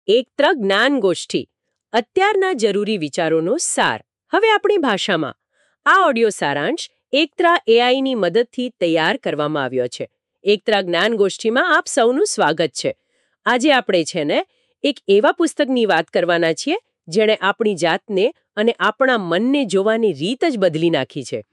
એકત્ર જ્ઞાન ગોષ્ઠી અત્યારના જરૂરી વિચારોનો સાર હવે આપણી ભાષામાં આ ઓડિયો સારાંશ એકત્રા એઆઈની મદદથી તૈયાર કરવામાં આવ્યો છે. એકત્રા જ્ઞાન ગોષ્ઠીમાં આપ સૌનું સ્વાગત છે. આજે આપણે છે ને એક એવા પુસ્તકની વાત કરવાના છીએ જેણે આપણી જાતને અને આપણા મનને જોવાની રીત જ બદલી નાખી છે.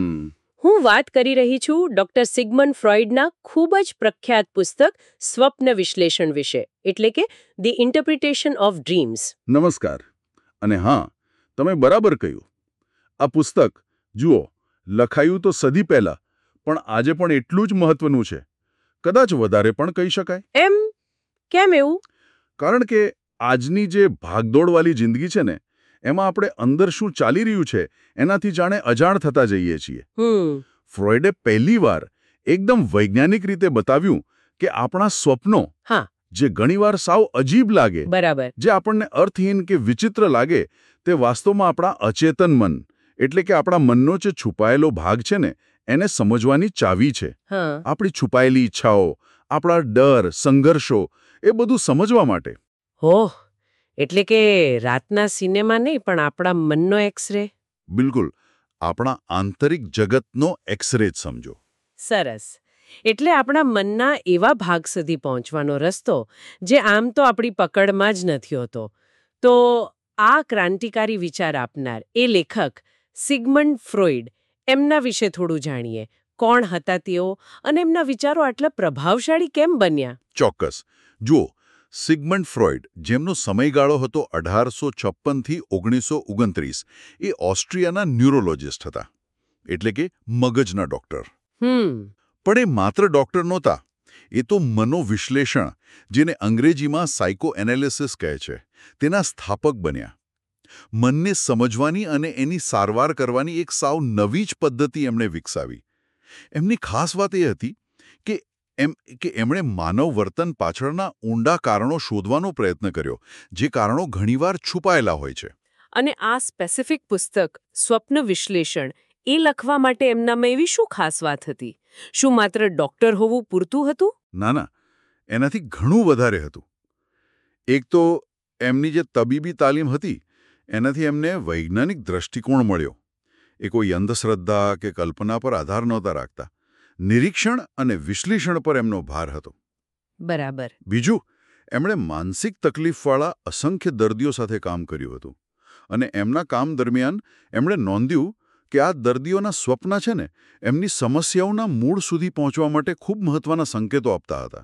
હું વાત કરી રહી છું ડોક્ટર સિગમન્ડ ફ્રોઇડના ખૂબ જ પ્રખ્યાત પુસ્તક સ્વપ્ન વિશ્લેષણ વિશે, એટલે કે ધી ઇન્ટરપ્રિટેશન ઓફ ડ્રીમ્સ. નમસ્કાર. અને હા, તમે બરાબર કહ્યું. આ પુસ્તક જુઓ, લખાયું તો સદી પહેલા, પણ આજે પણ એટલું જ મહત્વનું છે, કદાચ વધારે પણ કહી શકાય. એમ કેમ એવું? કારણ કે આજની જે ભાગદોડવાળી જિંદગી છે ને, એમાં આપણે અંદર શું ચાલી રહ્યું છે એનાથી જાણે અજાણ થતા જઈએ છીએ. ફ્રોઇડે પહેલીવાર એકદમ વૈજ્ઞાનિક રીતે બતાવ્યું કે આપણા સ્વપ્નો, જે ઘણીવાર સાવ અજીબ લાગે, જે આપણને અર્થહીન કે વિચિત્ર લાગે, તે વાસ્તવમાં આપણા અચેતન મન, એટલે કે આપણા મનનો જે છુપાયેલો ભાગ છે ને, એને સમજવાની ચાવી છે. આપણી છુપાયેલી ઈચ્છાઓ, આપણા ડર, સંઘર્ષો, એ બધું સમજવા માટે. ઓહ, એટલે કે રાતના સિનેમા નહીં, પણ આપણા મનનો એક્સરે. બિલકુલ, આપણા આંતરિક જગતનો એક્સરે જ સમજો. સરસ. એટલે આપણા મનના એવા ભાગ સુધી પહોંચવાનો રસ્તો જે આમ તો આપણી પકડમાં જ નથી હોતો. તો આ ક્રાંતિકારી વિચાર આપનાર એ લેખક સિગમન્ડ ફ્રોઇડ, એમના વિશે થોડું જાણીએ. કોણ હતા તેઓ અને એમના વિચારો આટલા પ્રભાવશાળી કેમ બન્યા? ચોક્કસ. જુઓ, સિગમન્ડ ફ્રોઇડ, જેમનો સમયગાળો હતો 1856 થી 1929, એ ઓસ્ટ્રિયાના ન્યુરોલોજિસ્ટ હતા, એટલે કે મગજના ડોક્ટર. પણ એ માત્ર ડોક્ટર નહોતા. એ તો મનોવિશ્લેષણ, જેને અંગ્રેજીમાં સાયકોએનાલિસિસ કહે છે, તેના સ્થાપક બન્યા. મનને સમજવાની અને એની સારવાર કરવાની એક સાવ નવી જ પદ્ધતિ એમણે વિકસાવી. એમની ખાસ વાત એ હતી કે એમણે માનવ વર્તન પાછળના ઊંડા કારણો શોધવાનો પ્રયત્ન કર્યો, જે કારણો ઘણીવાર છુપાયેલા હોય છે. અને આ સ્પેસિફિક પુસ્તક સ્વપ્ન વિશ્લેષણ એ લખવા માટે એમનામાં એવી શું ખાસ વાત હતી? શું માત્ર ડોક્ટર હોવું પૂરતું હતું? ના, એનાથી ઘણું વધારે હતું. એક તો એમની જે તબીબી તાલીમ હતી, એનાથી એમને વૈજ્ઞાનિક દ્રષ્ટિકોણ મળ્યો. એ કોઈ અંધશ્રદ્ધા કે કલ્પના પર આધાર નહોતા રાખતા. નિરીક્ષણ અને વિશ્લેષણ પર એમનો ભાર હતો. બરાબર. બીજું, એમણે માનસિક તકલીફવાળા અસંખ્ય દર્દીઓ સાથે કામ કર્યું હતું. અને એમના કામ દરમિયાન એમણે નોંધ્યું કે આ દર્દીઓના સ્વપ્ન છે ને, એમની સમસ્યાઓના મૂળ સુધી પહોંચવા માટે ખૂબ મહત્વના સંકેતો આપતા હતા.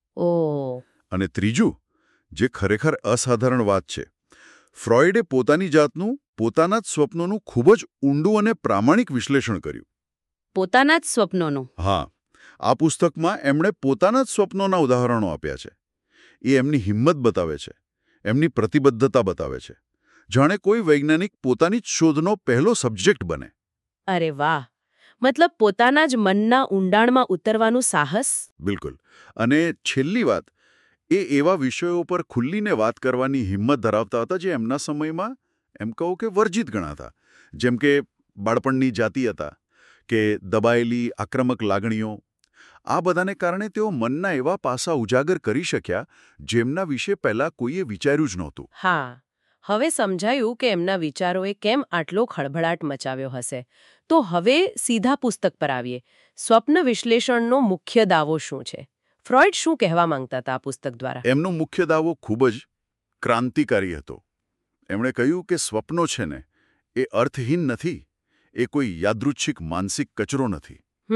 અને ત્રીજું, જે ખરેખર અસાધારણ વાત છે, ફ્રોઇડે પોતાની જાતનું, પોતાના જ સ્વપ્નોનું ખૂબ જ ઊંડું અને પ્રામાણિક વિશ્લેષણ કર્યું. પોતાના જ સ્વપ્નોનું? હા. આ પુસ્તકમાં એમણે પોતાના જ સ્વપ્નોના ઉદાહરણો આપ્યા છે. એ એમની હિંમત બતાવે છે, એમની પ્રતિબદ્ધતા બતાવે છે, જાણે કોઈ વૈજ્ઞાનિક પોતાની જ શોધનો પહેલો સબ્જેક્ટ બને. અરે વાહ! મતલબ પોતાના જ મનના ઊંડાણમાં ઉતરવાનું સાહસ? બિલકુલ. અને છેલ્લી વાત, એ એવા વિષયો પર ખુલ્લીને વાત કરવાની હિંમત ધરાવતા હતા જે એમના સમયમાં, એમ કહું કે, વર્જિત ગણાતા. જેમ કે બાળપણની જાતીયતા કે દબાયેલી આક્રમક લાગણીઓ. આ બધાને કારણે તેઓ મનના એવા પાસા ઉજાગર કરી શક્યા જેમના વિશે પહેલા કોઈએ વિચાર્યું જ નહોતું. હા, હવે સમજાયું કે એમના વિચારોએ કેમ આટલો ખળભળાટ મચાવ્યો હશે. તો હવે સીધા પુસ્તક પર આવીએ. સ્વપ્ન વિશ્લેષણનો મુખ્ય દાવો શું છે? ફ્રોઇડ શું કહેવા માંગતા હતા આ પુસ્તક દ્વારા? એમનો મુખ્ય દાવો ખૂબ જ ક્રાંતિકારી હતો. એમણે કહ્યું કે સ્વપ્નો છે ને, એ અર્થહીન નથી. એ કોઈ યાદૃચ્છિક માનસિક કચરો નથી.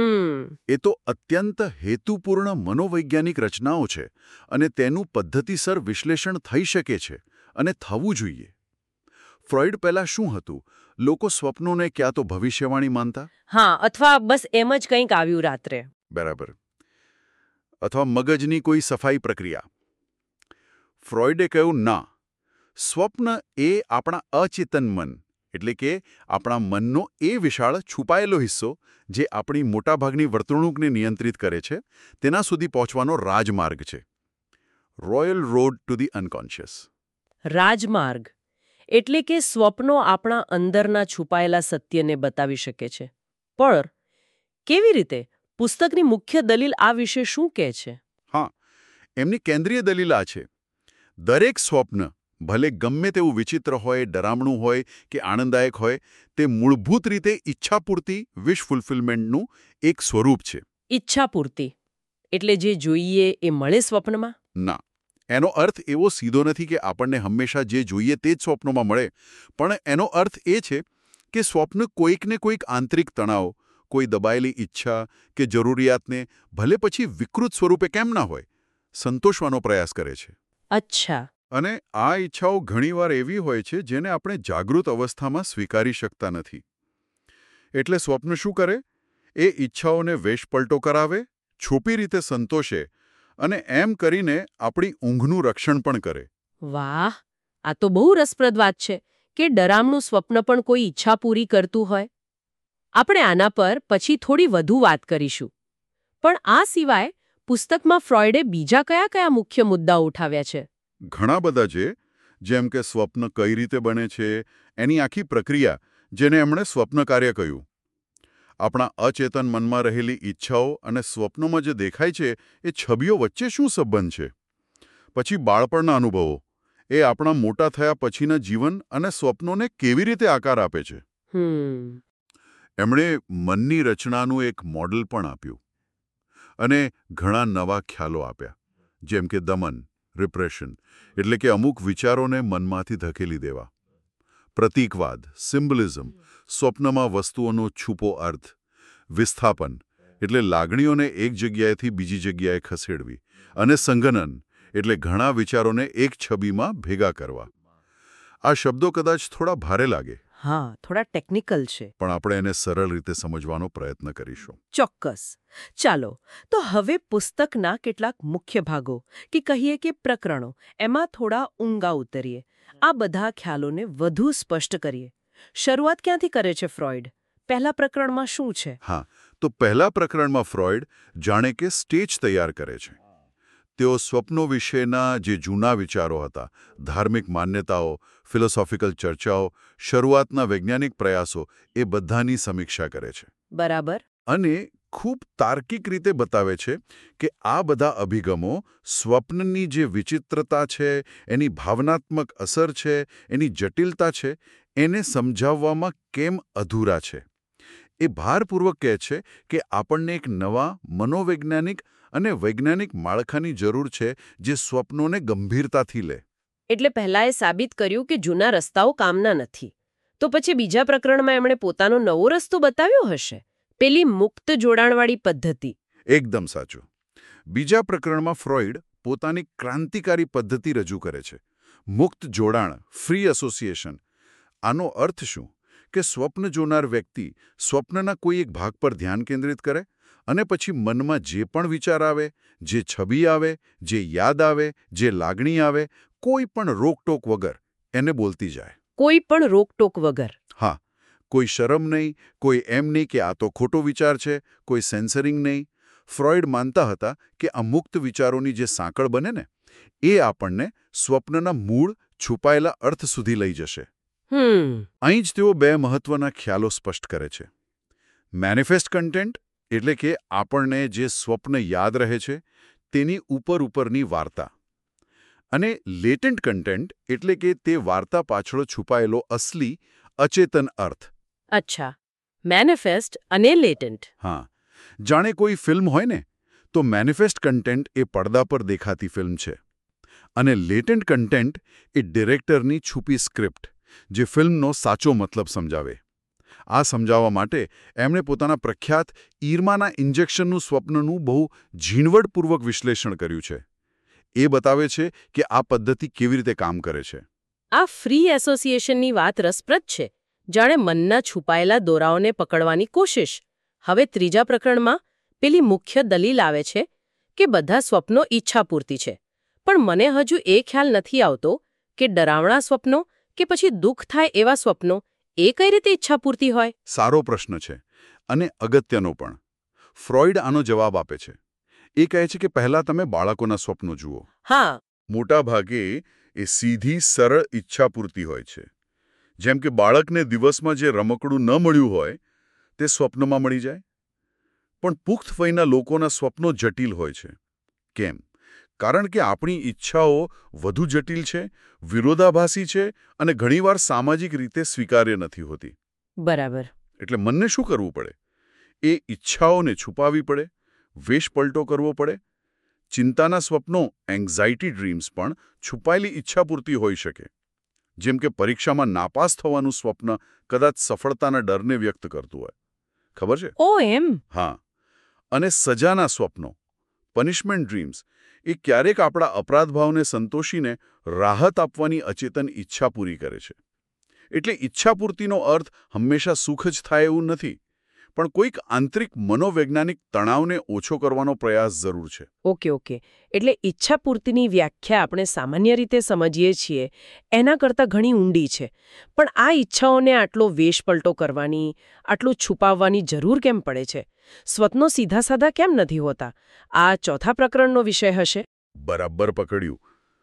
એ તો અત્યંત હેતુપૂર્ણ મનોવૈજ્ઞાનિક રચનાઓ છે, અને તેનું પદ્ધતિસર વિશ્લેષણ થઈ શકે છે અને થવું જોઈએ. ફ્રોઇડ પહેલા શું હતું? લોકો સ્વપ્નોને ક્યાં તો ભવિષ્યવાણી માનતા, અથવા બસ એમ જ કંઈક આવ્યું રાત્રે. બરાબર. અથવા મગજની કોઈ સફાઈ પ્રક્રિયા. ફ્રોઇડે કહ્યું, ના, સ્વપ્ન એ આપણા અચેતન મન, એટલે કે આપણા મનનો એ વિશાળ છુપાયેલો હિસ્સો જે આપણી મોટાભાગની વર્તણૂકને નિયંત્રિત કરે છે, તેના સુધી પહોંચવાનો રાજમાર્ગ છે. Royal road to the unconscious. રાજમાર્ગ એટલે કે સ્વપ્નો આપણા અંદરના છુપાયેલા સત્યને બતાવી શકે છે. પણ કેવી રીતે? પુસ્તકની મુખ્ય દલીલ આ વિશે શું કહે છે? હા, એમની કેન્દ્રીય દલીલ આ છે. દરેક સ્વપ્ન ભલે ગમે તેવું વિચિત્ર હોય, ડરામણું હોય કે આનંદદાયક હોય, તે મૂળભૂત રીતે ઈચ્છાપૂર્તિ વિશ ફુલફિલમેન્ટનું એક સ્વરૂપ છે. ઈચ્છા પૂર્તિ એટલે જે જોઈએ એ મળે સ્વપ્નમાં? ના, એનો અર્થ એવો સીધો નથી કે આપણને હંમેશા જે જોઈએ તે જ સ્વપ્નોમાં મળે, પણ એનો અર્થ એ છે કે સ્વપ્ન કોઈકને કોઈક આંતરિક તણાવ, કોઈ દબાયેલી ઈચ્છા કે જરૂરિયાતને ભલે પછી વિકૃત સ્વરૂપે કેમ ના હોય, સંતોષવાનો પ્રયાસ કરે છે. અચ્છા. અને આ ઈચ્છાઓ ઘણીવાર એવી હોય છે જેને આપણે જાગૃત અવસ્થામાં સ્વીકારી શકતા નથી. એટલે સ્વપ્ન શું કરે? એ ઈચ્છાઓને વેશપલટો કરાવે, છુપી રીતે સંતોષે અને એમ કરીને આપણી ઊંઘનું રક્ષણ પણ કરે. વાહ, આ તો બહુ રસપ્રદ વાત છે કે ડરામણું સ્વપ્ન પણ કોઈ ઈચ્છા પૂરી કરતું હોય. આપણે આના પર પછી થોડી વધુ વાત કરીશું. પણ આ સિવાય પુસ્તકમાં ફ્રોઈડે બીજા કયા કયા મુખ્ય મુદ્દાઓ ઉઠાવ્યા છે? ઘણા બધા છે, જેમ કે સ્વપ્ન કઈ રીતે બને છે, એની આખી પ્રક્રિયા, જેને એમણે સ્વપ્ન કાર્ય કહ્યું. આપણા અચેતન મનમાં રહેલી ઈચ્છાઓ અને સ્વપ્નોમાં જે દેખાય છે એ છબીઓ વચ્ચે શું સંબંધ છે. પછી બાળપણના અનુભવો, એ આપણા મોટા થયા પછીના જીવન અને સ્વપ્નોને કેવી રીતે આકાર આપે છે. એમણે મનની રચનાનું એક મોડલ પણ આપ્યું અને ઘણા નવા ખ્યાલો આપ્યા, જેમ કે દમન, રિપ્રેશન, એટલે કે અમુક વિચારોને મનમાંથી ધકેલી દેવા. પ્રતીકવાદ, સિમ્બોલિઝમ, સ્વપ્નમાં વસ્તુઓનો છુપો અર્થ. વિસ્થાપન, એટલે લાગણીઓને એક જગ્યાએથી બીજી જગ્યાએ ખસેડવી. અને સંઘનન, એટલે ઘણા વિચારોને એક છબીમાં ભેગા કરવા. આ શબ્દો કદાચ થોડા ભારે લાગે, હા, થોડા ટેકનિકલ છે. પણ આપણે એને સરળ રીતે સમજવાનો પ્રયત્ન કરીશું. ચોક્કસ. ચાલો, તો હવે પુસ્તકના કેટલાક મુખ્ય ભાગો કે કહીએ કે પ્રકરણો એમાં થોડા ઊંડા ઉતરીએ. આ બધા ખ્યાલોને વધુ સ્પષ્ટ કરીએ. શરૂઆત ક્યાંથી કરે છે ફ્રોઈડ? પહેલા પ્રકરણમાં શું છે? હા, તો પહેલા પ્રકરણમાં ફ્રોઈડ જાણે કે સ્ટેજ તૈયાર કરે છે. તેઓ સ્વપ્નો વિશેના જે જૂના વિચારો હતા, ધાર્મિક માન્યતાઓ, ફિલોસોફિકલ ચર્ચાઓ, શરૂઆતના વૈજ્ઞાનિક પ્રયાસો, એ બધાની સમીક્ષા કરે છે. બરાબર. અને ખૂબ તાર્કિક રીતે બતાવે છે કે આ બધા અભિગમો સ્વપ્નની જે વિચિત્રતા છે, એની ભાવનાત્મક અસર છે, એની જટિલતા છે, એને સમજાવવામાં કેમ અધૂરા છે. એ ભારપૂર્વક કહે છે કે આપણને એક નવા મનોવૈજ્ઞાનિક અને વૈજ્ઞાનિક માળખાની જરૂર છે જે સ્વપ્નોને ગંભીરતાથી લે. એટલે પહેલા એ સાબિત કર્યું કે જૂના રસ્તાઓ કામના નથી. તો પછી બીજા પ્રકરણમાં એમણે પોતાનો નવો રસ્તો બતાવ્યો હશે, પેલી મુક્ત જોડાણવાળી પદ્ધતિ. એકદમ સાચું. બીજા પ્રકરણમાં ફ્રોઈડ પોતાની ક્રાંતિકારી પદ્ધતિ રજૂ કરે છે. મુક્ત જોડાણ, ફ્રી એસોસિએશન. આનો અર્થ શું? કે સ્વપ્ન જોનાર વ્યક્તિ સ્વપ્નના કોઈ એક ભાગ પર ધ્યાન કેન્દ્રિત કરે અને પછી મનમાં જે પણ વિચાર આવે, જે છબી આવે, જે યાદ આવે, જે લાગણી આવે, કોઈ પણ રોકટોક વગર એને બોલતી જાય. કોઈ પણ રોકટોક વગર? હા, કોઈ શરમ નહીં, કોઈ એમ નહીં કે આ તો ખોટો વિચાર છે, કોઈ સેન્સરિંગ નહીં. ફ્રોઈડ માનતા હતા કે આ મુક્ત વિચારોની જે સાંકળ બને ને, એ આપણને સ્વપ્નના મૂળ છુપાયેલા અર્થ સુધી લઈ જશે. અહીં જ તેઓ બે મહત્વના ખ્યાલો સ્પષ્ટ કરે છે. મેનિફેસ્ટ કન્ટેન્ટ, એટલે કે આપણને જે સ્વપ્ન યાદ રહે છે તેની ઉપરની વાર્તા. અને લેટન્ટ કન્ટેન્ટ, એટલે કે તે વાર્તા પાછળ છુપાયેલો અસલી, અચેતન અર્થ. અચ્છા, મેનિફેસ્ટ અને લેટન્ટ. હા, જાણે કોઈ ફિલ્મ હોય ને, તો મેનિફેસ્ટ કન્ટેન્ટ એ પડદા પર દેખાતી ફિલ્મ છે. અને લેટન્ટ કન્ટેન્ટ એ ડિરેક્ટરની છુપી સ્ક્રિપ્ટ, જે ફિલ્મનો સાચો મતલબ સમજાવે. આ સમજાવવા માટે એમણે પોતાના પ્રખ્યાત ઈરમાના ઇન્જેક્શનનું સ્વપ્નનું બહુ ઝીણવટપૂર્વક વિશ્લેષણ કર્યું છે. એ બતાવે છે કે આ પદ્ધતિ કેવી રીતે કામ કરે છે. આ ફ્રી એસોસિએશનની વાત રસપ્રદ છે. જાણે મનના છુપાયેલા દોરાઓને પકડવાની કોશિશ. હવે ત્રીજા પ્રકરણમાં પેલી મુખ્ય દલીલ આવે છે કે બધા સ્વપ્નો ઈચ્છાપૂર્તિ છે. પણ મને હજુ એ ખ્યાલ નથી આવતો કે ડરાવણા સ્વપ્નો કે પછી દુઃખ થાય એવા સ્વપ્નો એ કઈ રીતે ઈચ્છાપૂર્તિ હોય? સારો પ્રશ્ન છે, અને અગત્યનો પણ. ફ્રોઈડ આનો જવાબ આપે છે. એ કહે છે કે પહેલા તમે બાળકોના સ્વપ્નો જુઓ. હા. મોટા ભાગે એ સીધી સરળ ઈચ્છાપૂર્તિ હોય છે. જેમ કે બાળકને દિવસમાં જે રમકડું ન મળ્યું હોય તે સ્વપ્નમાં મળી જાય. પણ પુખ્ત વયના લોકોના સ્વપ્નો જટિલ હોય છે. કેમ? કારણ કે આપણી ઈચ્છાઓ વધુ જટિલ છે, વિરોધાભાસી છે અને ઘણીવાર સામાજિક રીતે સ્વીકાર્ય નથી હોતી. બરાબર. એટલે મનને શું કરવું પડે? એ ઈચ્છાઓને છુપાવવી પડે, વેશ પલટો કરવો પડે. ચિંતાના સ્વપ્નો, એન્ઝાઇટી ડ્રીમ્સ પણ છુપાયેલી ઈચ્છા પૂરતી હોઈ શકે. જેમ કે પરીક્ષામાં નાપાસ થવાનું સ્વપ્ન કદાચ સફળતાના ડરને વ્યક્ત કરતું હોય. ખબર છે? ઓ એમ. હા. અને સજાના સ્વપ્નો, પનિશમેન્ટ ડ્રીમ્સ, એ ક્યારેક આપણા અપરાધભાવને સંતોષીને રાહત આપવાની અચેતન ઈચ્છા પૂરી કરે છે. એટલે ઈચ્છાપૂર્તિનો અર્થ હંમેશા સુખ જ થાય એવું નથી, પણ કોઈક આંતરિક મનોવૈજ્ઞાનિક તણાવને ઓછો કરવાનો પ્રયાસ જરૂર છે. ઓકે. એટલે ઈચ્છાપૂર્તિની વ્યાખ્યા આપણે સામાન્ય રીતે સમજીએ છીએ એના કરતાં ઘણી ઊંડી છે. પણ આ ઈચ્છાઓને આટલો વેશપલટો કરવાની, આટલું છુપાવવાની જરૂર કેમ પડે છે? સ્વપ્નો સીધા-સાધા કેમ નથી હોતા? આ ચોથા પ્રકરણનો વિષય હશે. બરાબર પકડ્યું.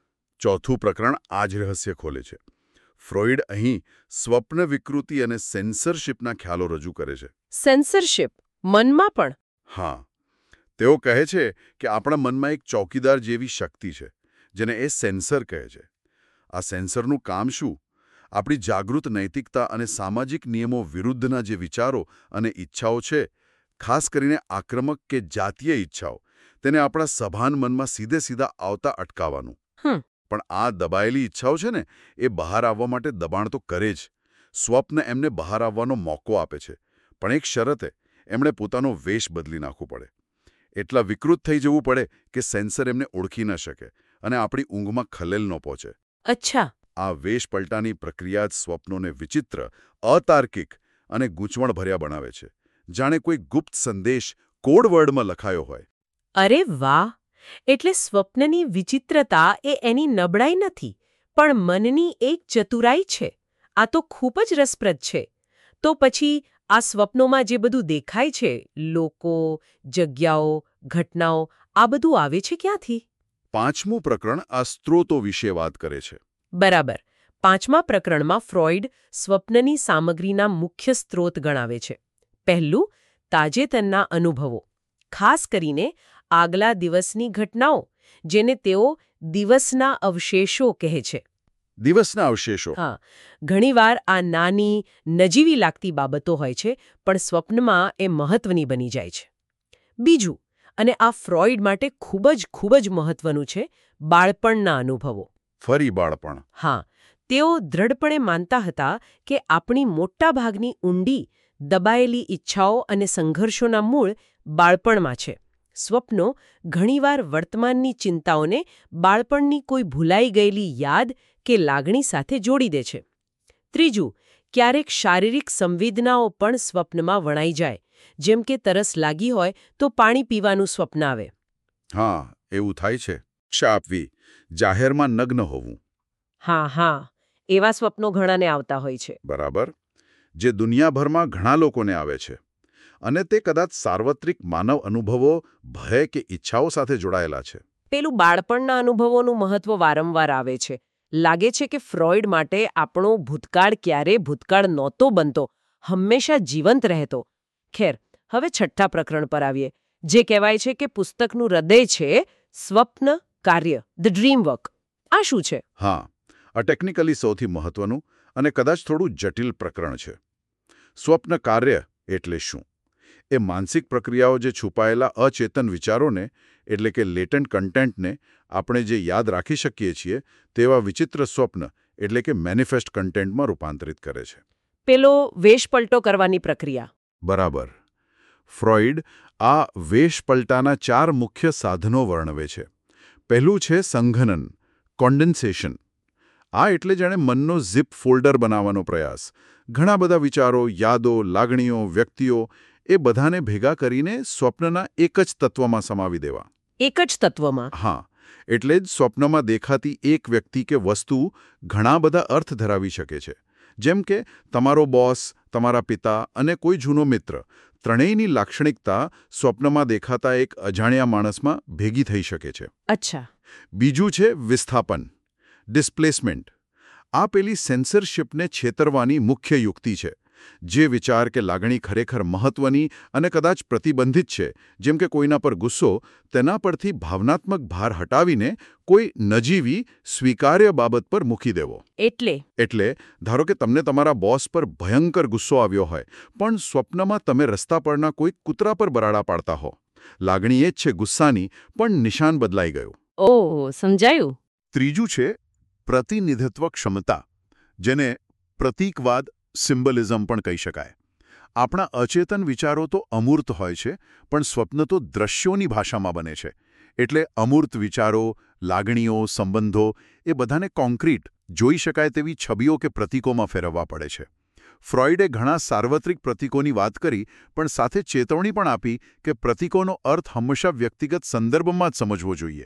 ચોથું પ્રકરણ આ જ રહસ્ય ખોલે છે. ફ્રોઇડ અહીં સ્વપ્ન વિકૃતિ અને સેન્સરશિપના ખ્યાલો રજૂ કરે છે. સેન્સરશિપ મનમાં પણ? હા. તેઓ કહે છે કે આપણા મનમાં એક ચોકીદાર જેવી શક્તિ છે, જેને એ સેન્સર કહે છે. આ સેન્સરનું કામ શું? આપણી જાગૃત નૈતિકતા અને સામાજિક નિયમો વિરુદ્ધના જે વિચારો અને ઈચ્છાઓ છે, ખાસ કરીને આક્રમક કે જાતીય ઈચ્છાઓ, તેને આપણા સભાન મનમાં સીધે-સીધા આવતા અટકાવવાનું. પણ આ દબાયેલી ઈચ્છાઓ છે ને, એ બહાર આવવા માટે દબાણ તો કરે જ. સ્વપ્ન એમને બહાર આવવાનો મોકો આપે છે, પણ એક શરતે, એમણે પોતાનો વેશ બદલી નાખવું પડે. એટલા વિકૃત થઈ જવું પડે કે સેન્સર એમને ઓળખી ન શકે અને આપણી ઊંઘમાં ખલેલ ન પહોંચે. અચ્છા. આ વેશ પલટાની પ્રક્રિયા જ સ્વપ્નોને વિચિત્ર, અતાર્કિક અને ગૂંચવણભર્યા બનાવે છે. જાણે કોઈ ગુપ્ત સંદેશ કોડ વર્ડમાં લખાયો હોય. અરે વાહ! એટલે સ્વપ્નની વિચિત્રતા એ એની નબળાઈ નથી, પણ મનની એક ચતુરાઈ છે. આ તો ખૂબ જ રસપ્રદ છે. તો પછી આ સ્વપ્નોમાં જે બધું દેખાય છે, લોકો, જગ્યાઓ, ઘટનાઓ, આ બધું આવે છે ક્યાંથી? પાંચમું પ્રકરણ આ સ્ત્રોતો વિશે વાત કરે છે. બરાબર. પાંચમા પ્રકરણમાં ફ્રોઇડ સ્વપ્નની સામગ્રીના મુખ્ય સ્ત્રોત ગણાવે છે. પહેલું, તાજેતરના અનુભવો, ખાસ કરીને આગલા દિવસની ઘટનાઓ, જેને તેઓ દિવસના અવશેષો કહે છે. દિવસના અવશેષો. હા, ઘણીવાર આ નાની, નજીવી લાગતી બાબતો હોય છે, પણ સ્વપ્નમાં એ મહત્વની બની જાય છે. બીજું, અને આ ફ્રોઇડ માટે ખૂબ જ મહત્વનું છે, બાળપણના અનુભવો. ફરી બાળપણ. હા, તેઓ દ્રઢપણે માનતા હતા કે આપણી મોટાભાગની ઊંડી, દબાયેલી ઈચ્છાઓ અને સંઘર્ષોના મૂળ બાળપણમાં છે. સ્વપ્નો ઘણીવાર વર્તમાનની ચિંતાઓને બાળપણની કોઈ ભૂલાઈ ગયેલી યાદ કે લાગણી સાથે જોડી દે છે. ત્રીજું, ક્યારેક શારીરિક સંવેદનાઓ પણ સ્વપ્નમાં વણાઈ જાય, જેમ કે તરસ લાગી હોય તો પાણી પીવાનું સ્વપ્ન આવે. હા, એવું થાય છે. આપવી, જાહેરમાં નગ્ન હોવું. હા, એવા સ્વપ્નો ઘણાને આવતા હોય છે. બરાબર. જે દુનિયાભરમાં ઘણા લોકોને આવે છે. અને તે કદાચ સાર્વત્રિક માનવ અનુભવો, ભય કે ઈચ્છાઓ સાથે જોડાયેલા છે. પેલું બાળપણના અનુભવોનું મહત્વ વારંવાર આવે છે. લાગે છે કે ફ્રોઇડ માટે આપણો ભૂતકાળ ક્યારે ભૂતકાળ નહોતો બનતો, હંમેશા જીવંત રહેતો. ખેર, હવે છઠ્ઠા પ્રકરણ પર આવીએ, જે કહેવાય છે કે પુસ્તકનું હૃદય છે સ્વપ્ન કાર્ય, ધ ડ્રીમ વર્ક. આ શું છે? હા, આ ટેકનિકલી સૌથી મહત્વનું અને કદાચ થોડું જટિલ પ્રકરણ છે. સ્વપ્ન કાર્ય એટલે શું? એ માનસિક પ્રક્રિયાઓ જે છુપાયેલા અચેતન વિચારોને, એટલે કે લેટન્ટ કન્ટેન્ટને આપણે જે યાદ રાખી શકીએ છીએ, તેવા વિચિત્ર સ્વપ્ન, એટલે કે મેનિફેસ્ટ કન્ટેન્ટમાં રૂપાંતરિત કરે છે. પેલો વેશપલટો કરવાની પ્રક્રિયા. બરાબર. ફ્રોઇડ આ વેશપલટાના 4 મુખ્ય સાધનો વર્ણવે છે. પહેલું છે સંઘનન, કોન્ડેન્સેશન. આ એટલે જાણે મનનો ઝિપ ફોલ્ડર બનાવવાનો પ્રયાસ. ઘણા બધા વિચારો, યાદો, લાગણીઓ, વ્યક્તિઓ, એ બધાને ભેગા કરીને સ્વપ્નના એક જ તત્વમાં સમાવી દેવા. એક જ તત્વમાં? હા, એટલે જ સ્વપ્નમાં દેખાતી એક વ્યક્તિ કે વસ્તુ ઘણા બધા અર્થ ધરાવી શકે છે. જેમ કે તમારો બોસ, તમારા પિતા અને કોઈ જૂનો મિત્ર, ત્રણેયની લાક્ષણિકતા સ્વપ્નમાં દેખાતા એક અજાણ્યા માણસમાં ભેગી થઈ શકે છે. અચ્છા. બીજું છે વિસ્થાપન, ડિસ્પ્લેસમેન્ટ. આ પેલી સેન્સરશિપને છેતરવાની મુખ્ય યુક્તિ છે. જે વિચાર કે લાગણી ખરેખર મહત્વની અને કદાચ પ્રતિબંધિત છે, જેમ કે કોઈના પર ગુસ્સો, તેના પરથી ભાવનાત્મક ભાર હટાવીને કોઈ નજીવી, સ્વીકાર્ય બાબત પર મૂકી દેવો. એટલે ધારો કે તમને તમારા બોસ પર ભયંકર ગુસ્સો આવ્યો હોય, પણ સ્વપ્નમાં તમે રસ્તા પરના કોઈ કૂતરા પર બરાડા પાડતા હો. લાગણી એ જ છે ગુસ્સાની, પણ નિશાન બદલાઈ ગયું. ઓહ, સમજાયું. ત્રીજું છે પ્રતિનિધિત્વ ક્ષમતા, જેને પ્રતીકવાદ, સિમ્બોલિઝમ પણ કહી શકાય. આપણા અચેતન વિચારો તો અમૂર્ત હોય છે, પણ સ્વપ્ન તો દ્રશ્યોની ભાષામાં બને છે. એટલે અમૂર્ત વિચારો, લાગણીઓ, સંબંધો એ બધાને કોન્ક્રીટ, જોઈ શકાય તેવી છબીઓ કે પ્રતીકોમાં ફેરવવા પડે છે. ફ્રોઇડે ઘણા સાર્વત્રિક પ્રતીકોની વાત કરી, પણ સાથે ચેતવણી પણ આપી કે પ્રતીકોનો અર્થ હંમેશા વ્યક્તિગત સંદર્ભમાં જ સમજવો જોઈએ.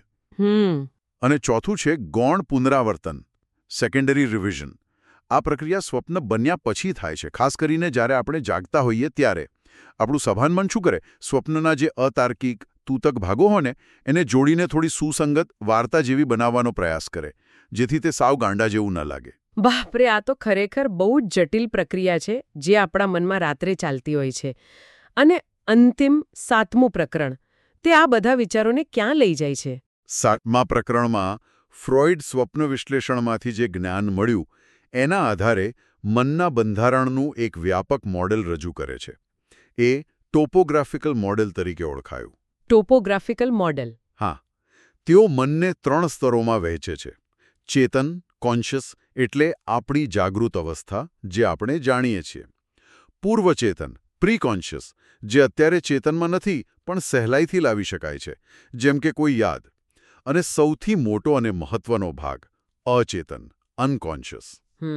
અને ચોથું છે ગૌણ પુનરાવર્તન, સેકન્ડરી રિવિઝન. આ પ્રક્રિયા સ્વપ્ન બન્યા પછી થાય છે, ખાસ કરીને જ્યારે આપણે જાગતા હોઈએ ત્યારે. આપણું સભાન મન શું કરે? સ્વપ્નના જે અતાર્કિક, તૂતક ભાગો હોય ને, એને જોડીને થોડી સુસંગત વાર્તા જેવી બનાવવાનો પ્રયાસ કરે, જેથી તે સાવ ગાંડા જેવું ન લાગે. બાપરે, આ તો ખરેખર બહુ જ જટિલ પ્રક્રિયા છે, જે આપણા મનમાં રાત્રે ચાલતી હોય છે. અને અંતિમ 7મું પ્રકરણ, તે આ બધા વિચારોને ક્યાં લઈ જાય છે? 7મા પ્રકરણમાં ફ્રોઇડ સ્વપ્ન વિશ્લેષણમાંથી જે જ્ઞાન મળ્યું, એના આધારે મનના બંધારણનું એક વ્યાપક મોડેલ રજૂ કરે છે. એ ટોપોગ્રાફિકલ મોડેલ તરીકે ઓળખાયું. Topographical model? હા. તેઓ મનને 3 સ્તરોમાં વહેંચે છે. ચેતન, કોન્શિયસ એટલે આપણી જાગૃત અવસ્થા, જે આપણે જાણીએ છીએ. પૂર્વચેતન, પ્રીકોન્શિયસ, જે અત્યારે ચેતનમાં નથી પણ સહેલાઈથી લાવી શકાય છે, જેમ કે કોઈ યાદ. અને સૌથી મોટો અને મહત્વનો ભાગ, અચેતન, અનકોન્શિયસ.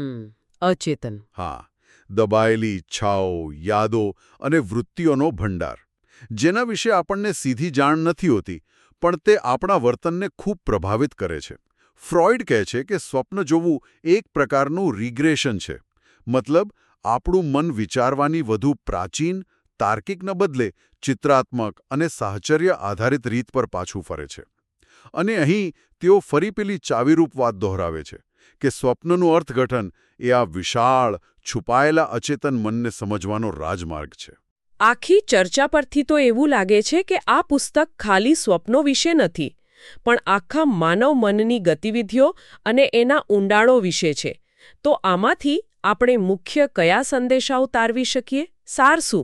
અચેતન. હા, દબાયેલી ઈચ્છાઓ, યાદો અને વૃત્તિઓનો ભંડાર, જેના વિશે આપણને સીધી જાણ નથી હોતી, પણ તે આપણા વર્તનને ખૂબ પ્રભાવિત કરે છે. ફ્રોઇડ કહે છે કે સ્વપ્ન જોવું એક પ્રકારનું રિગ્રેશન છે. મતલબ, આપણું મન વિચારવાની વધુ પ્રાચીન, તાર્કિકના બદલે ચિત્રાત્મક અને સાહચર્ય આધારિત રીત પર પાછું ફરે છે. અને અહીં તેઓ ફરી પેલી ચાવીરૂપ વાત દોહરાવે છે કે સ્વપ્નનું અર્થઘટન એ આ વિશાળ, છુપાયેલા અચેતન મનને સમજવાનો રાજમાર્ગ છે. આખી ચર્ચા પરથી તો એવું લાગે છે કે આ પુસ્તક ખાલી સ્વપ્નો વિશે નથી, પણ આખા માનવ મનની ગતિવિધિઓ અને એના ઊંડાણો વિશે છે. તો આમાંથી આપણે મુખ્ય કયા સંદેશાઓ તારવી શકીએ? સાર શું?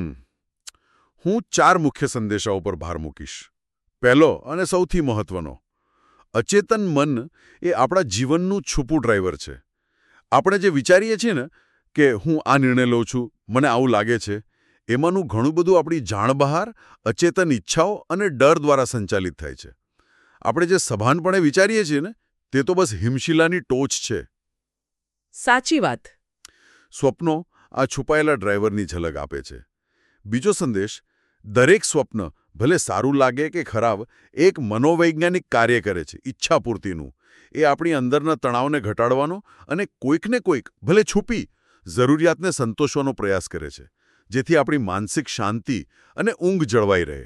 હું 4 મુખ્ય સંદેશાઓ પર ભાર મૂકીશ. પહેલો અને સૌથી મહત્વનો, અચેતન મન એ આપણા જીવનનું છૂપું ડ્રાઈવર છે. આપણે જે વિચારીએ છીએ ને કે હું આ નિર્ણય લઉં છું, મને આવું લાગે છે, એમાંનું ઘણું બધું આપણી જાણ બહાર, અચેતન ઈચ્છાઓ અને ડર દ્વારા સંચાલિત થાય છે. આપણે જે સભાનપણે વિચારીએ છીએ ને, તે તો બસ હિમશિલાની ટોચ છે. સાચી વાત. સ્વપ્નો આ છુપાયેલા ડ્રાઈવરની ઝલક આપે છે. બીજો સંદેશ, દરેક સ્વપ્ન, ભલે સારું લાગે કે ખરાબ, એક મનોવૈજ્ઞાનિક કાર્ય કરે છે, ઈચ્છાપૂર્તિનું. એ આપણી અંદરના તણાવને ઘટાડવાનો અને કોઈકને કોઈક, ભલે છુપી, જરૂરિયાતને સંતોષવાનો પ્રયાસ કરે છે, જેથી આપણી માનસિક શાંતિ અને ઊંઘ જળવાઈ રહે.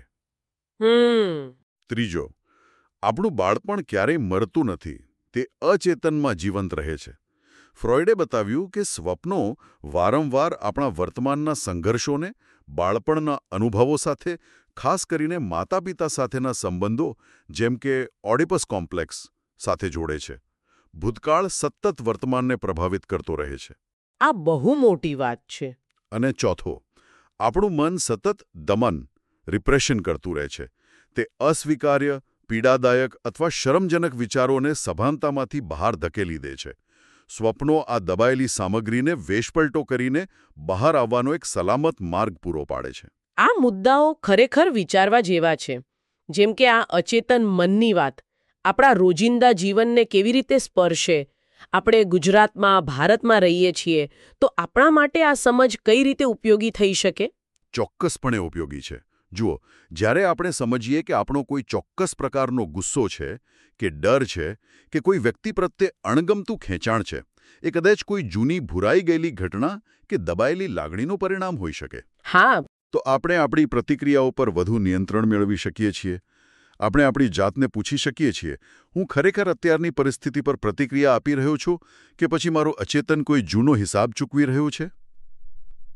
ત્રીજો, આપણું બાળપણ ક્યારેય મરતું નથી, તે અચેતનમાં જીવંત રહે છે. ફ્રોઇડે બતાવ્યું કે સ્વપ્નો વારંવાર આપણા વર્તમાનના સંઘર્ષોને, બાળપણના અનુભવો સાથે, ખાસ કરીને માતા-પિતા સાથેના સંબંધો, જેમ કે ઓડિપસ કોમ્પ્લેક્સ, સાથે જોડે છે. ભૂતકાળ સતત વર્તમાનને પ્રભાવિત કરતો રહે છે. આ બહુ મોટી વાત છે. અને ચોથો, આપણું મન સતત દમન, રિપ્રેશન કરતું રહે છે. તે અસ્વીકાર્ય, પીડાદાયક અથવા શરમજનક વિચારોને સભાનતામાંથી બહાર ધકેલી દે છે. સ્વપ્નો આ દબાયેલી સામગ્રીને વેશપલટો કરીને બહાર આવવાનો એક સલામત માર્ગ પૂરો પાડે છે. આ મુદ્દાઓ ખરેખર વિચારવા જેવા છે. જેમ કે આ અચેતન મનની વાત આપણા રોજિંદા જીવનને કેવી રીતે સ્પર્શે. આપણે ગુજરાતમાં, ભારતમાં રહીએ છીએ, તો આપણા માટે આ સમજ કઈ રીતે ઉપયોગી થઈ શકે? ચોક્કસપણે ઉપયોગી છે. જુઓ, જ્યારે આપણે સમજીએ કે આપણો કોઈ ચોક્કસ પ્રકારનો ગુસ્સો છે, કે ડર છે, કે કોઈ વ્યક્તિ પ્રત્યે અણગમતું ખેંચાણ છે, એ કદાચ કોઈ જૂની ભૂરાઈ ગયેલી ઘટના કે દબાયેલી લાગણીનું પરિણામ હોઈ શકે. હા. તો આપણે આપણી પ્રતિક્રિયાઓ પર વધુ નિયંત્રણ મેળવી શકીએ છીએ. આપણે આપણી જાતને પૂછી શકીએ છીએ, હું ખરેખર અત્યારની પરિસ્થિતિ પર પ્રતિક્રિયા આપી રહ્યો છું કે પછી મારું અચેતન કોઈ જૂનો હિસાબ ચૂકવી રહ્યું છે?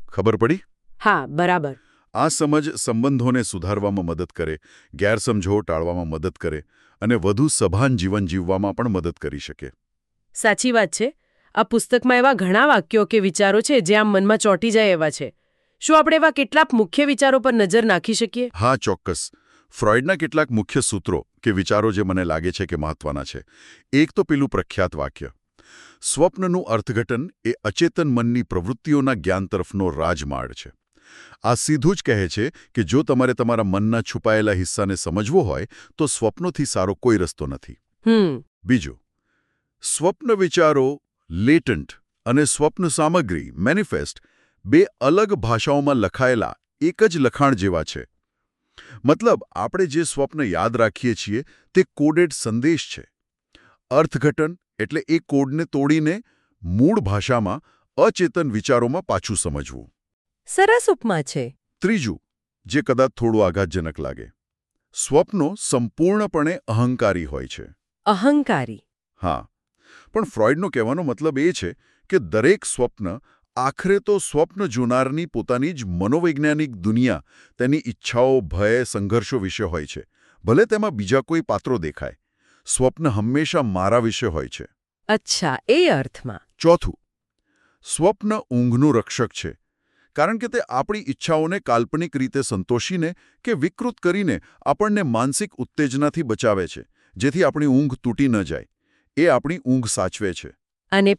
ખબર પડી? હા, બરાબર. આ સમજ સંબંધોને સુધારવામાં મદદ કરે, ગેરસમજો ટાળવામાં મદદ કરે અને વધુ સભાન જીવન જીવવામાં પણ મદદ કરી શકે. સાચી વાત છે. આ પુસ્તકમાં એવા ઘણા વાક્યો કે વિચારો છે જે આમ મનમાં ચોંટી જાય એવા છે. શું આપણે એવા કેટલાક મુખ્ય વિચારો પર નજર નાખી શકીએ? હા, ચોક્કસ. ફ્રોઇડના કેટલાક મુખ્ય સૂત્રો કે વિચારો જે મને લાગે છે કે મહત્વના છે. એક તો પેલું પ્રખ્યાત વાક્ય, સ્વપ્નનું અર્થઘટન એ અચેતન મનની પ્રવૃત્તિઓના જ્ઞાન તરફનો રાજમાર્ગ છે. આ સીધું જ કહે છે કે જો તમારે તમારા મનના છુપાયેલા હિસ્સાને સમજવો હોય તો સ્વપ્નોથી સારો કોઈ રસ્તો નથી. બીજું, સ્વપ્ન વિચારો લેટન્ટ અને સ્વપ્ન સામગ્રી મેનિફેસ્ટ બે અલગ ભાષાઓમાં લખાયેલા એક જ લખાણ જેવા છે. મતલબ આપણે જે સ્વપ્ન યાદ રાખીએ છીએ તે કોડેડ સંદેશ છે. અર્થઘટન એટલે એ કોડને તોડીને મૂળ ભાષામાં અચેતન વિચારોમાં પાછું સમજવું. સરસ ઉપમા છે. ત્રીજું, જે કદાચ થોડું આઘાતજનક લાગે, સ્વપ્નો સંપૂર્ણપણે અહંકારી હોય છે. અહંકારી? હા, પણ ફ્રોઇડનો કહેવાનો મતલબ એ છે કે દરેક સ્વપ્ન આખરે તો સ્વપ્ન જોનારની પોતાની જ મનોવૈજ્ઞાનિક દુનિયા, તેની ઈચ્છાઓ, ભય, સંઘર્ષો વિશે હોય છે. ભલે તેમાં બીજા કોઈ પાત્રો દેખાય, સ્વપ્ન હંમેશા મારા વિશે હોય છે. અચ્છા, એ અર્થમાં. ચોથું, સ્વપ્ન ઊંઘનું રક્ષક છે, કારણ કે તે આપણી ઈચ્છાઓને કાલ્પનિક રીતે સંતોષીને કે વિકૃત કરીને આપણને માનસિક ઉત્તેજનાથી બચાવે છે, જેથી આપણી ઊંઘ તૂટી ન જાય. એ આપણી ઊંઘ સાચવે છે. અને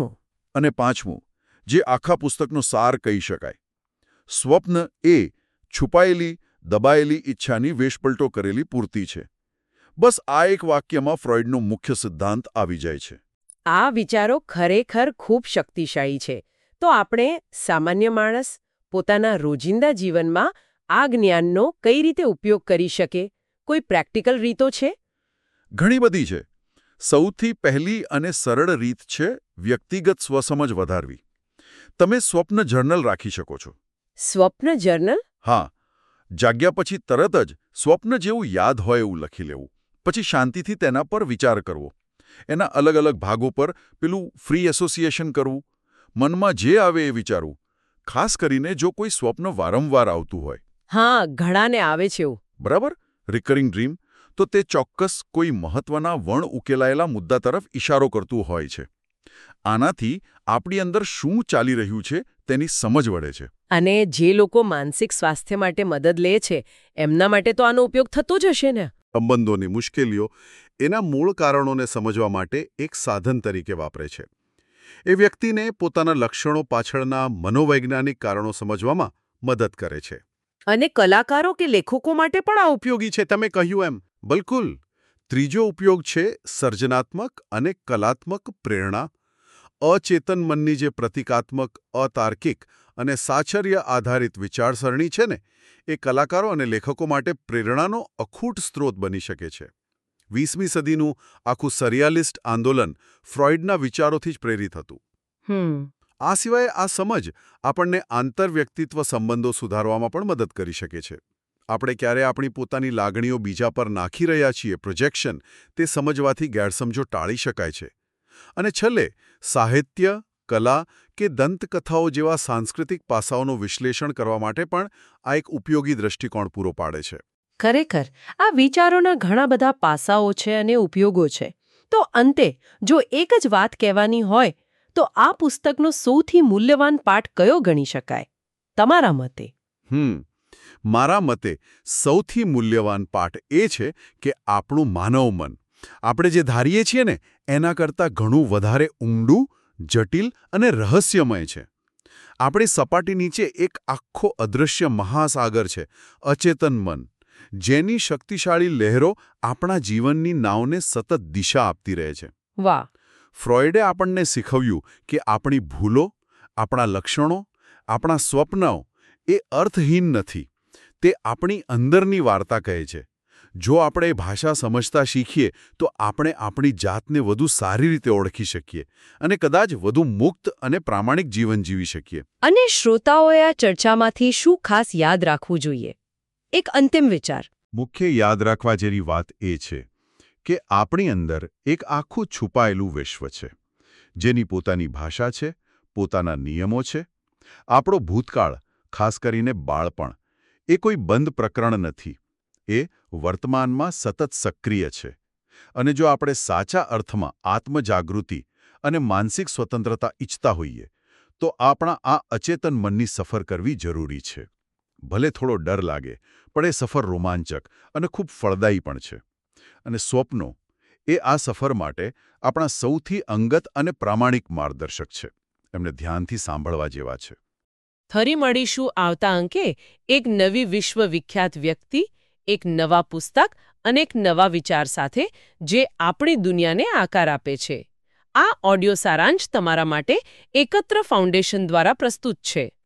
પાંચમું, જે આખા પુસ્તકનો સાર કહી શકાય, સ્વપ્ન એ છુપાયેલી, દબાયેલી ઈચ્છાની વેશપલટો કરેલી પૂર્તિ છે. બસ આ એક વાક્યમાં ફ્રોઇડનો મુખ્ય સિદ્ધાંત આવી જાય છે. આ વિચારો ખરેખર ખૂબ શક્તિશાળી છે. તો આપણે સામાન્ય માણસ પોતાના રોજિંદા જીવનમાં આ જ્ઞાનનો કઈ રીતે ઉપયોગ કરી શકે? કોઈ પ્રેક્ટિકલ રીતો છે? ઘણી બધી છે. સૌથી પહેલી અને સરળ રીત છે વ્યક્તિગત સ્વસમજ વધારવી. તમે સ્વપ્ન જર્નલ રાખી શકો છો. સ્વપ્ન જર્નલ? હા, જાગ્યા પછી તરત જ સ્વપ્ન જેવું યાદ હોય એવું લખી લેવું. પછી શાંતિથી તેના પર વિચાર કરવો. એના અલગ અલગ ભાગો પર પેલું ફ્રી એસોસિએશન કરવું. મનમાં જે આવે એ વિચારવું. ખાસ કરીને જો કોઈ સ્વપ્ન વારંવાર આવતું હોય. હા, ઘણાને આવે છે એવું. બરાબર? રિકરિંગ ડ્રીમ, તો તે ચોક્કસ કોઈ મહત્વના વણ ઉકેલાયેલા મુદ્દા તરફ ઇશારો કરતું હોય છે. આનાથી આપણી અંદર શું ચાલી રહ્યું છે તેની સમજ વળે છે. અને જે લોકો માનસિક સ્વાસ્થ્ય માટે મદદ લે છે એમના માટે તો આનો ઉપયોગ થતો જ હશે ને? સંબંધોની મુશ્કેલીઓ એના મૂળ કારણોને સમજવા માટે એક સાધન તરીકે વાપરે છે. એ વ્યક્તિને પોતાના લક્ષણો પાછળના મનોવૈજ્ઞાનિક કારણો સમજવામાં મદદ કરે છે. અને કલાકારો કે લેખકો માટે પણ આ ઉપયોગી છે, તમે કહ્યું એમ. બિલકુલ. ત્રીજો ઉપયોગ છે સર્જનાત્મક અને કલાત્મક પ્રેરણા. અચેતન મનની જે પ્રતિકાત્મક, અતાર્કિક અને સાચર્ય આધારિત વિચારસરણી છે ને, એ કલાકારો અને લેખકો માટે પ્રેરણાનો અખૂટ સ્ત્રોત બની શકે છે. 20મી સદીનું આખું સરિયાલિસ્ટ આંદોલન ફ્રોઇડના વિચારોથી જ પ્રેરિત હતું. આ સિવાય આ સમજ આપણને આંતરવ્યક્તિત્વ સંબંધો સુધારવામાં પણ મદદ કરી શકે છે. આપણે ક્યારે આપણી પોતાની લાગણીઓ બીજા પર નાખી રહ્યા છીએ, પ્રોજેક્શન, તે સમજવાથી ગેરસમજો ટાળી શકાય છે. અને છેલ્લે, સાહિત્ય, કલા કે દંતકથાઓ જેવા સાંસ્કૃતિક પાસાઓનું વિશ્લેષણ કરવા માટે પણ આ એક ઉપયોગી દૃષ્ટિકોણ પૂરો પાડે છે. ખરેખર આ વિચારોના ઘણા બધા પાસાઓ છે અને ઉપયોગો છે. તો અંતે જો એક જ વાત કહેવાની હોય તો આ પુસ્તકનો સૌથી મૂલ્યવાન પાઠ કયો ગણી શકાય તમારા મતે? મારા મતે સૌથી મૂલ્યવાન પાઠ એ છે કે આપણું માનવ મન, આપણે જે ધારીએ છીએ ને એના કરતાં ઘણું વધારે ઊંડું, જટિલ અને રહસ્યમય છે. આપણી સપાટી નીચે એક આખો અદૃશ્ય મહાસાગર છે, અચેતન મન, જેની શક્તિશાળી લહેરો આપણા જીવનની નાવને સતત દિશા આપતી રહે છે. વાહ! ફ્રોઇડે આપણને શીખવ્યું કે આપણી ભૂલો, આપણા લક્ષણો, આપણા સ્વપ્નો એ અર્થહીન નથી. તે આપણી અંદરની વાર્તા કહે છે. જો આપણે ભાષા સમજતા શીખીએ તો આપણે આપણી જાતને વધુ સારી રીતે ઓળખી શકીએ અને કદાચ વધુ મુક્ત અને પ્રામાણિક જીવન જીવી શકીએ. અને શ્રોતાઓએ આ ચર્ચામાંથી શું ખાસ યાદ રાખવું જોઈએ? એક અંતિમ વિચાર. મુખ્ય યાદ રાખવા જેવી વાત એ છે કે આપણી અંદર એક આખું છુપાયેલું વિશ્વ છે, જેની પોતાની ભાષા છે, પોતાના નિયમો છે, આપણો ભૂતકાળ, ખાસ કરીને બાળપણ, એ કોઈ બંધ પ્રકરણ નથી. એ વર્તમાનમાં સતત સક્રિય છે. અને જો આપણે સાચા અર્થમાં આત્મજાગૃતિ અને માનસિક સ્વતંત્રતા ઈચ્છતા હોઈએ તો આપણા આ અચેતન મનની સફર કરવી જરૂરી છે. ભલે થોડો ડર લાગે, પણ એ સફર રોમાંચક અને ખૂબ ફળદાયી પણ છે. અને સ્વપ્નો એ આ સફર માટે આપણા સૌથી અંગત અને પ્રામાણિક માર્ગદર્શક છે. એમને ધ્યાનથી સાંભળવા જેવા છે. ફરી મળીશું આવતા અંકે એક નવી વિશ્વવિખ્યાત વ્યક્તિ, એક નવા પુસ્તક અને એક નવા વિચાર સાથે જે આપણી દુનિયાને આકાર આપે છે. આ ઓડિયો સારાંશ તમારા માટે એકત્ર ફાઉન્ડેશન દ્વારા પ્રસ્તુત છે.